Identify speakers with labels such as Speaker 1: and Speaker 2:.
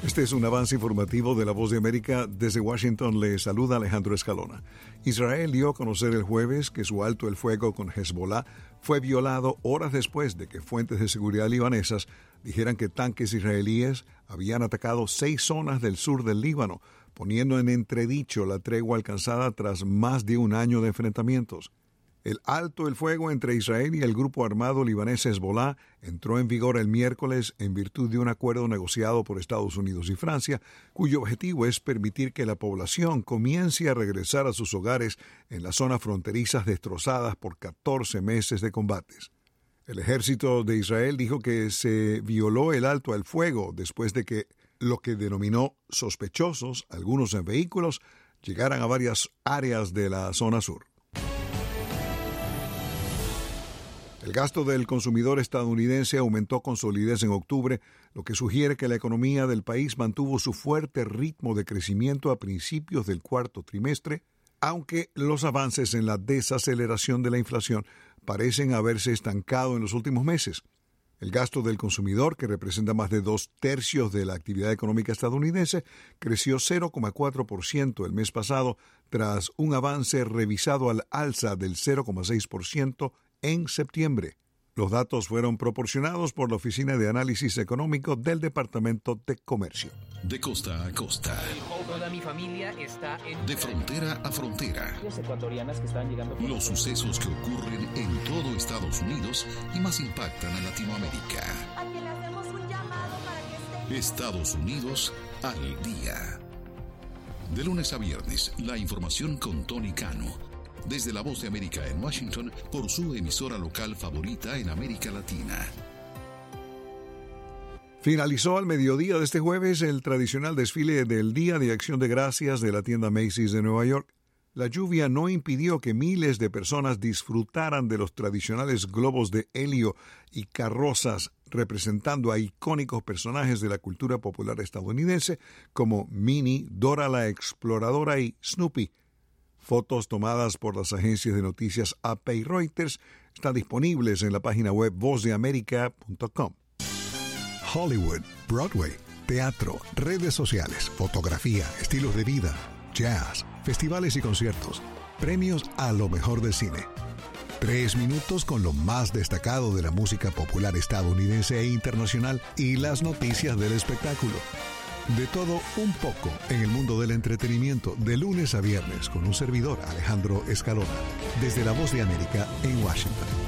Speaker 1: Este es un avance informativo de La Voz de América. Desde Washington le saluda Alejandro Escalona. Israel dio a conocer el jueves que su alto el fuego con Hezbollah fue violado horas después de que fuentes de seguridad libanesas dijeran que tanques israelíes habían atacado 6 zonas del sur del Líbano, poniendo en entredicho la tregua alcanzada tras más de un año de enfrentamientos. El alto el fuego entre Israel y el grupo armado libanés Hezbollah entró en vigor el miércoles en virtud de un acuerdo negociado por Estados Unidos y Francia, cuyo objetivo es permitir que la población comience a regresar a sus hogares en las zonas fronterizas destrozadas por 14 meses de combates. El ejército de Israel dijo que se violó el alto al fuego después de que lo que denominó sospechosos, algunos en vehículos, llegaran a varias áreas de la zona sur. El gasto del consumidor estadounidense aumentó con solidez en octubre, lo que sugiere que la economía del país mantuvo su fuerte ritmo de crecimiento a principios del cuarto trimestre, aunque los avances en la desaceleración de la inflación parecen haberse estancado en los últimos meses. El gasto del consumidor, que representa más de 2/3 de la actividad económica estadounidense, creció 0,4% el mes pasado, tras un avance revisado al alza del 0,6% en septiembre. Los datos fueron proporcionados por la Oficina de Análisis Económico del Departamento de Comercio.
Speaker 2: De costa a costa.
Speaker 3: Toda mi familia está en...
Speaker 2: De frontera a frontera.
Speaker 3: Los ecuatorianas que están llegando...
Speaker 2: Los sucesos que ocurren en todo Estados Unidos y más impactan a Latinoamérica.
Speaker 4: A quien le hacemos un llamado para que esté...
Speaker 2: Estados Unidos al día. De lunes a viernes, la información con Tony Cano. Desde La Voz de América en Washington, por su emisora local favorita en América Latina.
Speaker 1: Finalizó al mediodía de este jueves el tradicional desfile del Día de Acción de Gracias de la tienda Macy's de Nueva York. La lluvia no impidió que miles de personas disfrutaran de los tradicionales globos de helio y carrozas representando a icónicos personajes de la cultura popular estadounidense como Minnie, Dora la Exploradora y Snoopy. Fotos tomadas por las agencias de noticias AP y Reuters están disponibles en la página web vozdeamerica.com.
Speaker 5: Hollywood, Broadway, teatro, redes sociales, fotografía, estilos de vida, jazz, festivales y conciertos, premios a lo mejor del cine. 3 minutos con lo más destacado de la música popular estadounidense e internacional y las noticias del espectáculo. De todo un poco en el mundo del entretenimiento, de lunes a viernes, con un servidor, Alejandro Escalona, desde La Voz de América en Washington.